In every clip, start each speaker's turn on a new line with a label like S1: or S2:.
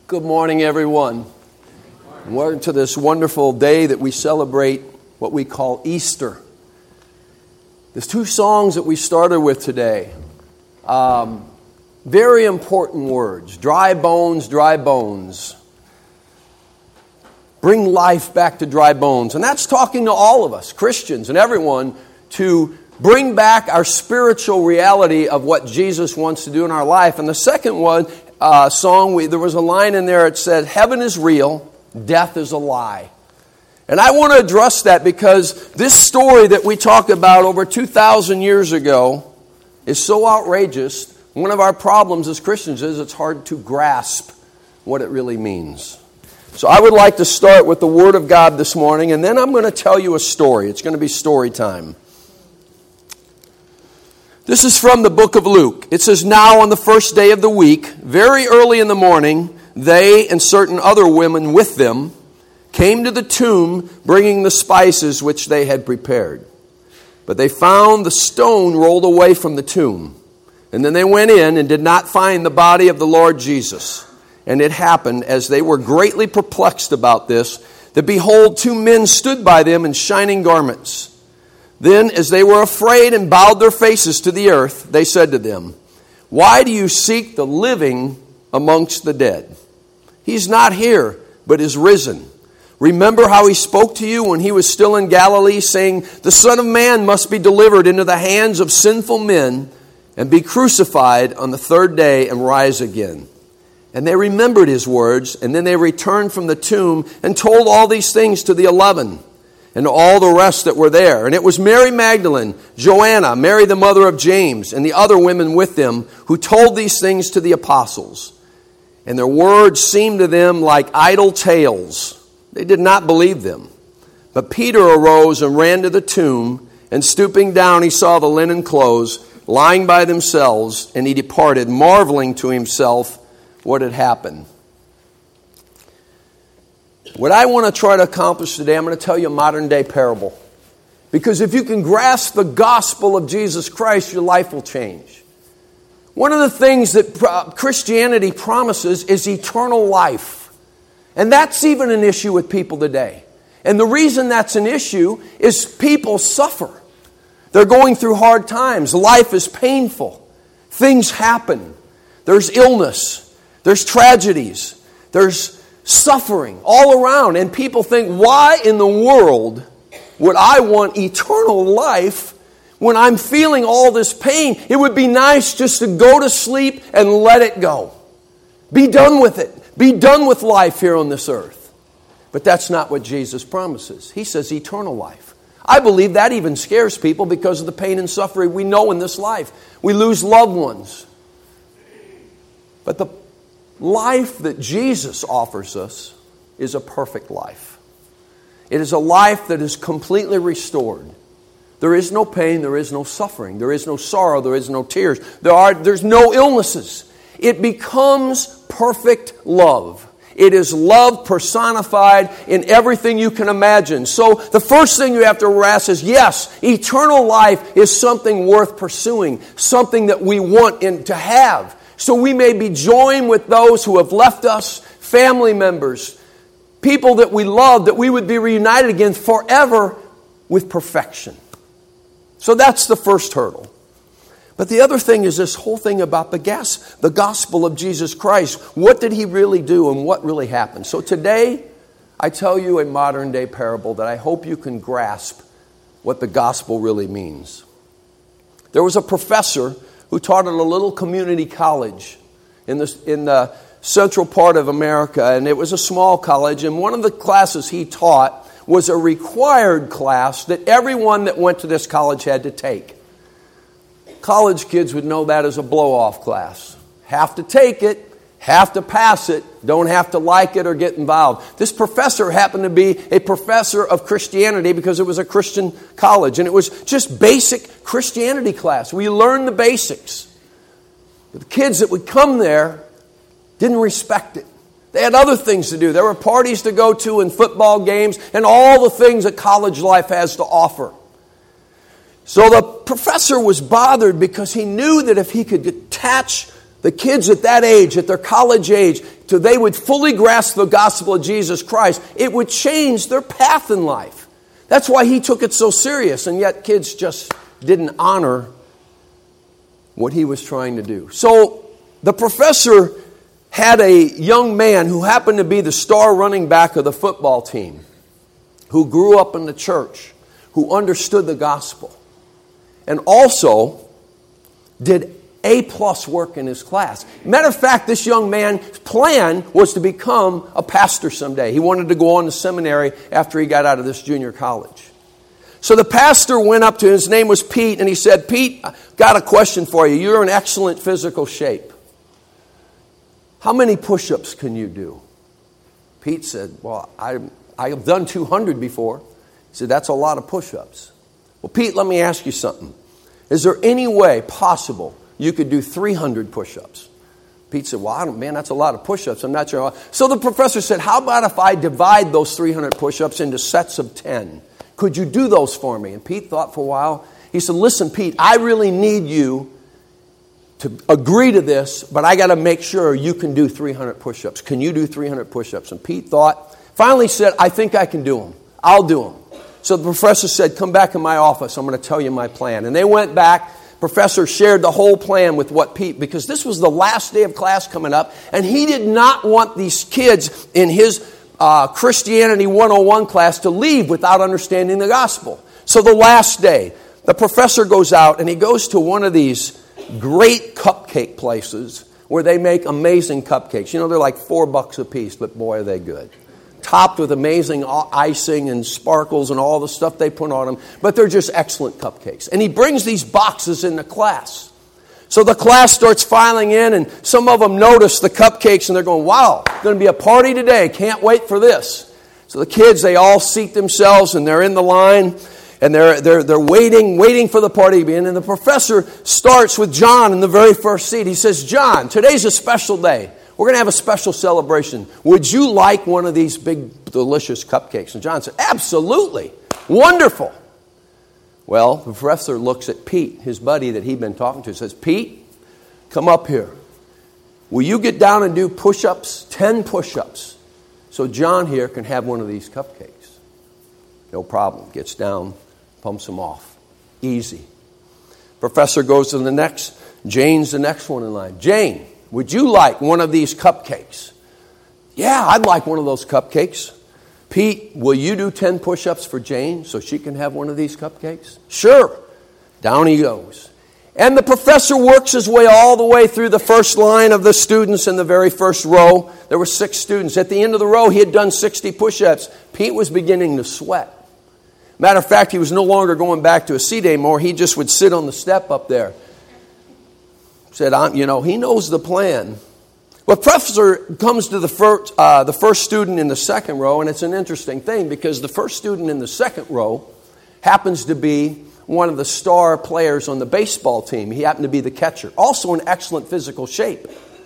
S1: Good morning, everyone. And welcome to this wonderful day that we celebrate what we call Easter. There's two songs that we started with today. Very important words. Dry bones, dry bones. Bring life back to dry bones. And that's talking to all of us, Christians and everyone, to bring back our spiritual reality of what Jesus wants to do in our life. And the second one, there was a line in there that said, heaven is real, death is a lie. And I want to address that because this story that we talk about over 2,000 years ago is so outrageous. One of our problems as Christians is it's hard to grasp what it really means. So I would like to start with the Word of God this morning, and then I'm going to tell you a story. It's going to be story time. This is from the book of Luke. It says, now on the first day of the week, very early in the morning, they and certain other women with them came to the tomb bringing the spices which they had prepared. But they found the stone rolled away from the tomb. And then they went in and did not find the body of the Lord Jesus. And it happened, as they were greatly perplexed about this, that behold, two men stood by them in shining garments. Then, as they were afraid and bowed their faces to the earth, they said to them, why do you seek the living amongst the dead? He's not here, but is risen. Remember how he spoke to you when he was still in Galilee, saying, the Son of Man must be delivered into the hands of sinful men and be crucified on the third day and rise again. And they remembered his words, and then they returned from the tomb and told all these things to the 11 and all the rest that were there. And it was Mary Magdalene, Joanna, Mary the mother of James, and the other women with them who told these things to the apostles. And their words seemed to them like idle tales. They did not believe them. But Peter arose and ran to the tomb, and stooping down he saw the linen clothes lying by themselves, and he departed, marveling to himself what had happened. What I want to try to accomplish today, I'm going to tell you a modern day parable. Because if you can grasp the gospel of Jesus Christ, your life will change. One of the things that Christianity promises is eternal life. And that's even an issue with people today. And the reason that's an issue is people suffer. They're going through hard times. Life is painful. Things happen. There's illness. There's tragedies. There's suffering all around. And people think, why in the world would I want eternal life when I'm feeling all this pain? It would be nice just to go to sleep and let it go. Be done with it. Be done with life here on this earth. But that's not what Jesus promises. He says eternal life. I believe that even scares people because of the pain and suffering we know in this life. We lose loved ones. But the life that Jesus offers us is a perfect life. It is a life that is completely restored. There is no pain, there is no suffering, there is no sorrow, there is no tears. There's no illnesses. It becomes perfect love. It is love personified in everything you can imagine. So the first thing you have to grasp is, yes, eternal life is something worth pursuing, something that we want to have. So we may be joined with those who have left us, family members, people that we love, that we would be reunited again forever with perfection. So that's the first hurdle. But the other thing is this whole thing about the gospel of Jesus Christ. What did he really do and what really happened? So today, I tell you a modern day parable that I hope you can grasp what the gospel really means. There was a professor who taught at a little community college in the central part of America. And it was a small college. And one of the classes he taught was a required class that everyone that went to this college had to take. College kids would know that as a blow-off class. Have to take it, have to pass it, don't have to like it or get involved. This professor happened to be a professor of Christianity because it was a Christian college. And it was just basic Christianity class. We learned the basics. But the kids that would come there didn't respect it. They had other things to do. There were parties to go to and football games and all the things that college life has to offer. So the professor was bothered because he knew that if he could attach The kids at that age, at their college age, till they would fully grasp the gospel of Jesus Christ, it would change their path in life. That's why he took it so serious, and yet kids just didn't honor what he was trying to do. So the professor had a young man who happened to be the star running back of the football team, who grew up in the church, who understood the gospel, and also did A+ work in his class. Matter of fact, this young man's plan was to become a pastor someday. He wanted to go on to seminary after he got out of this junior college. So the pastor went up to him, his name was Pete, and he said, "Pete, I got a question for you. You're in excellent physical shape. How many push-ups can you do?" Pete said, "Well, I've done 200 before." He said, "That's a lot of push-ups." "Well, Pete, let me ask you something. Is there any way possible you could do 300 push-ups?" Pete said, "Well, man, that's a lot of push-ups. I'm not sure." So the professor said, "How about if I divide those 300 push-ups into sets of 10? Could you do those for me?" And Pete thought for a while. He said, "Listen, Pete, I really need you to agree to this, but I got to make sure you can do 300 push-ups. Can you do 300 push-ups?" And Pete thought, finally said, "I think I can do them. I'll do them." So the professor said, "Come back in my office. I'm going to tell you my plan." And they went back. Professor shared the whole plan with Pete, because this was the last day of class coming up, and he did not want these kids in his Christianity 101 class to leave without understanding the gospel. So the last day, the professor goes out and he goes to one of these great cupcake places where they make amazing cupcakes. You know, they're like $4 a piece, but boy, are they good. Topped with amazing icing and sparkles and all the stuff they put on them, but they're just excellent cupcakes. And he brings these boxes into class. So the class starts filing in, and some of them notice the cupcakes, and they're going, "Wow, going to be a party today. Can't wait for this." So the kids, they all seat themselves, and they're in the line, and they're waiting for the party to begin. And the professor starts with John in the very first seat. He says, "John, today's a special day. We're going to have a special celebration. Would you like one of these big, delicious cupcakes?" And John said, "Absolutely. Wonderful." Well, the professor looks at Pete, his buddy that he'd been talking to, says, "Pete, come up here. Will you get down and do push-ups, 10 push-ups, so John here can have one of these cupcakes?" No problem. Gets down, pumps them off. Easy. Professor goes to the next. Jane's the next one in line. "Jane, would you like one of these cupcakes?" "Yeah, I'd like one of those cupcakes." "Pete, will you do 10 push-ups for Jane so she can have one of these cupcakes?" "Sure." Down he goes. And the professor works his way all the way through the first line of the students in the very first row. There were 6 students. At the end of the row, he had done 60 push-ups. Pete was beginning to sweat. Matter of fact, he was no longer going back to a seat anymore. He just would sit on the step up there. Said, he knows the plan. Well, professor comes to the first student in the second row, and it's an interesting thing because the first student in the second row happens to be one of the star players on the baseball team. He happened to be the catcher, also in excellent physical shape.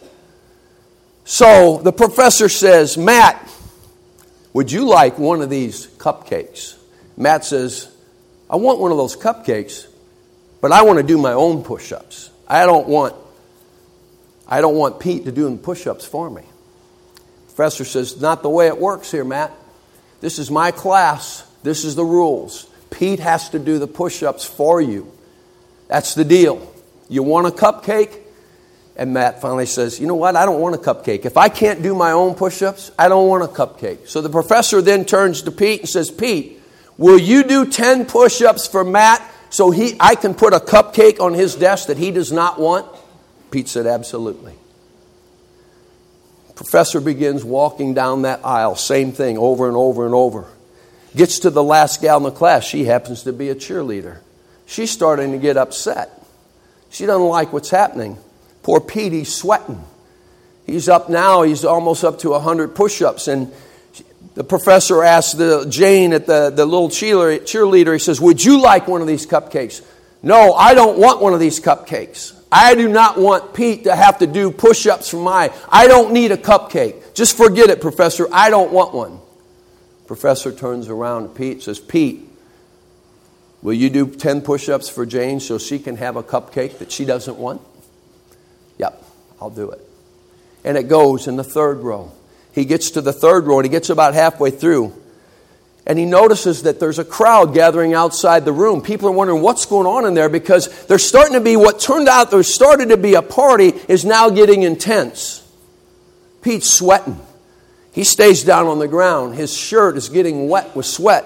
S1: So the professor says, "Matt, would you like one of these cupcakes?" Matt says, "I want one of those cupcakes, but I want to do my own push-ups. I don't want Pete to do the push-ups for me." Professor says, "Not the way it works here, Matt. This is my class. This is the rules. Pete has to do the push-ups for you. That's the deal. You want a cupcake?" And Matt finally says, "You know what? I don't want a cupcake. If I can't do my own push-ups, I don't want a cupcake." So the professor then turns to Pete and says, "Pete, will you do 10 push-ups for Matt so I can put a cupcake on his desk that he does not want?" Pete said, "Absolutely." Professor begins walking down that aisle. Same thing over and over and over. Gets to the last gal in the class. She happens to be a cheerleader. She's starting to get upset. She doesn't like what's happening. Poor Pete, he's sweating. He's up now. He's almost up to 100 push-ups. And the professor asks Jane at the little cheerleader, he says, "Would you like one of these cupcakes?" "No, I don't want one of these cupcakes. I do not want Pete to have to do push-ups for I don't need a cupcake. Just forget it, Professor. I don't want one." Professor turns around to Pete and says, "Pete, will you do 10 push-ups for Jane so she can have a cupcake that she doesn't want?" "Yep, I'll do it. And it goes in the third row. He gets to the third row and he gets about halfway through. And he notices that there's a crowd gathering outside the room. People are wondering what's going on in there because there's starting to be what turned out there started to be a party is now getting intense. Pete's sweating. He stays down on the ground. His shirt is getting wet with sweat.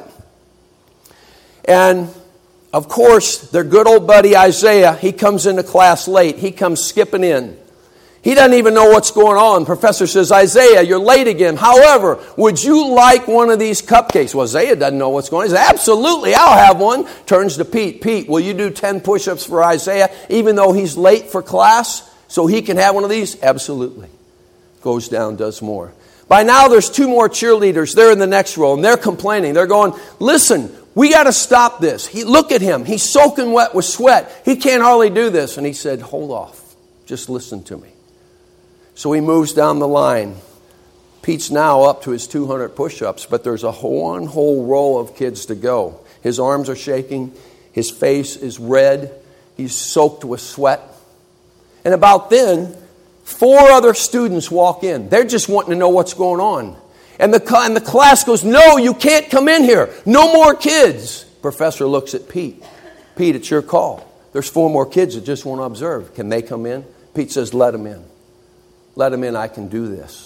S1: And, of course, their good old buddy Isaiah, he comes into class late. He comes skipping in. He doesn't even know what's going on. The professor says, Isaiah, you're late again. However, would you like one of these cupcakes? Well, Isaiah doesn't know what's going on. He says, absolutely, I'll have one. Turns to Pete. Pete, will you do 10 push-ups for Isaiah even though he's late for class so he can have one of these? Absolutely. Goes down, does more. By now, there's 2 more cheerleaders. They're in the next row, and they're complaining. They're going, listen, we got to stop this. Look at him. He's soaking wet with sweat. He can't hardly do this. And he said, hold off. Just listen to me. So he moves down the line. Pete's now up to his 200 push-ups, but there's one whole row of kids to go. His arms are shaking. His face is red. He's soaked with sweat. And about then, 4 other students walk in. They're just wanting to know what's going on. And the class goes, no, you can't come in here. No more kids. Professor looks at Pete. Pete, it's your call. There's 4 more kids that just want to observe. Can they come in? Pete says, let them in. Let them in, I can do this.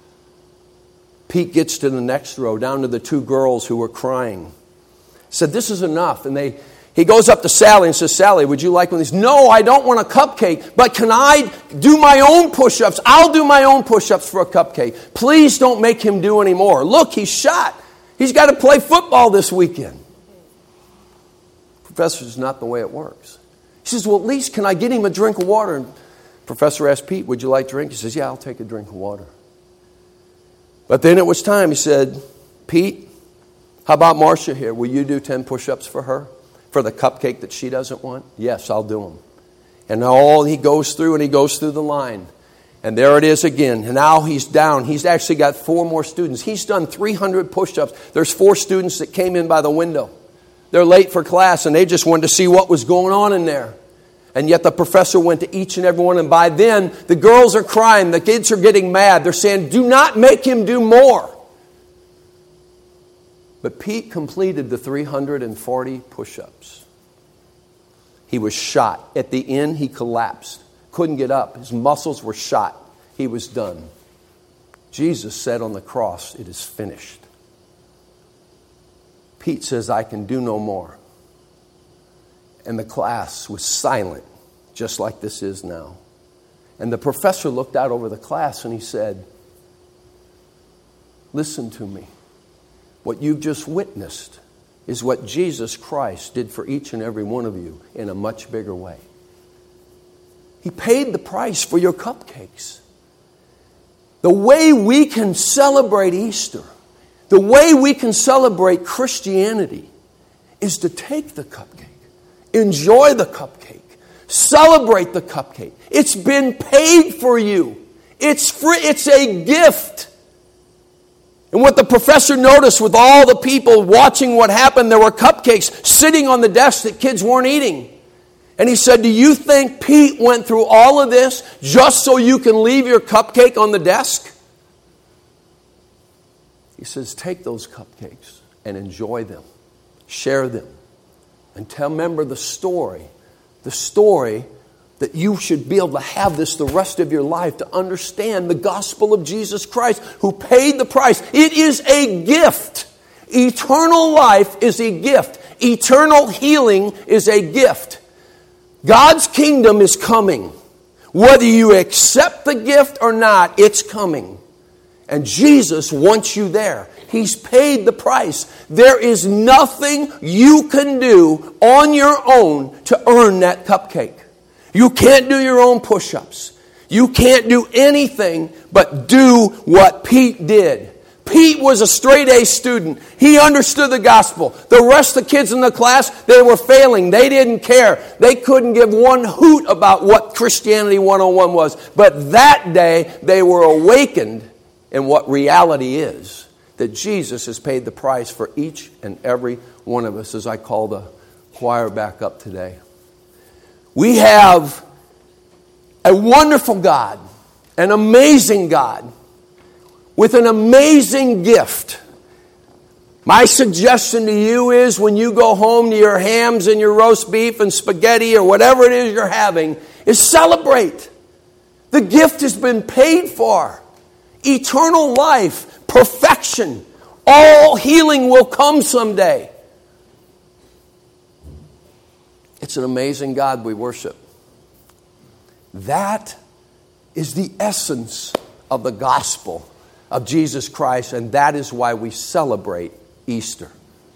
S1: Pete gets to the next row, down to the 2 girls who were crying. Said, this is enough. And he goes up to Sally and says, Sally, would you like one of these? No, I don't want a cupcake, but can I do my own push-ups? I'll do my own push-ups for a cupcake. Please don't make him do any more. Look, he's shot. He's got to play football this weekend. Professor, it's not the way it works. He says, well, at least can I get him a drink of water? And Professor asked Pete, would you like a drink? He says, yeah, I'll take a drink of water. But then it was time. He said, Pete, how about Marcia here? Will you do 10 push-ups for her? For the cupcake that she doesn't want? Yes, I'll do them. And all he goes through the line. And there it is again. And now he's down. He's actually got 4 more students. He's done 300 push-ups. There's 4 students that came in by the window. They're late for class and they just wanted to see what was going on in there. And yet the professor went to each and every one. And by then, the girls are crying. The kids are getting mad. They're saying, do not make him do more. But Pete completed the 340 push-ups. He was shot. At the end, he collapsed. Couldn't get up. His muscles were shot. He was done. Jesus said on the cross, it is finished. Pete says, I can do no more. And the class was silent, just like this is now. And the professor looked out over the class and he said, listen to me. What you've just witnessed is what Jesus Christ did for each and every one of you in a much bigger way. He paid the price for your cupcakes. The way we can celebrate Easter, the way we can celebrate Christianity is to take the cupcake. Enjoy the cupcake. Celebrate the cupcake. It's been paid for you. It's free. It's a gift. And what the professor noticed with all the people watching what happened, there were cupcakes sitting on the desk that kids weren't eating. And he said, do you think Pete went through all of this just so you can leave your cupcake on the desk? He says, take those cupcakes and enjoy them. Share them. And remember the story that you should be able to have this the rest of your life, to understand the gospel of Jesus Christ who paid the price. It is a gift. Eternal life is a gift. Eternal healing is a gift. God's kingdom is coming. Whether you accept the gift or not, it's coming. And Jesus wants you there. He's paid the price. There is nothing you can do on your own to earn that cupcake. You can't do your own push-ups. You can't do anything but do what Pete did. Pete was a straight-A student. He understood the gospel. The rest of the kids in the class, they were failing. They didn't care. They couldn't give one hoot about what Christianity 101 was. But that day, they were awakened in what reality is. That Jesus has paid the price for each and every one of us, as I call the choir back up today. We have a wonderful God an amazing God with an amazing gift. My suggestion to you is when you go home to your hams and your roast beef and spaghetti or whatever it is you're having, is celebrate. The gift has been paid for. Eternal life, perfection, all healing will come someday. It's an amazing God we worship. That is the essence of the gospel of Jesus Christ, and that is why we celebrate Easter.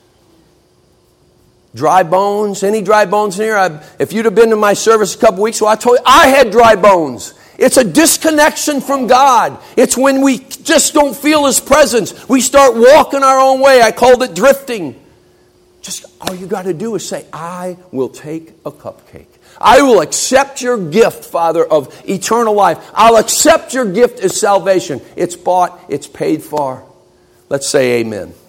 S1: Dry bones? Any dry bones in here? If you'd have been to my service a couple weeks ago, I told you I had dry bones. It's a disconnection from God. It's when we just don't feel His presence. We start walking our own way. I called it drifting. Just all you got to do is say, I will take a cupcake. I will accept your gift, Father, of eternal life. I'll accept your gift as salvation. It's bought, it's paid for. Let's say amen.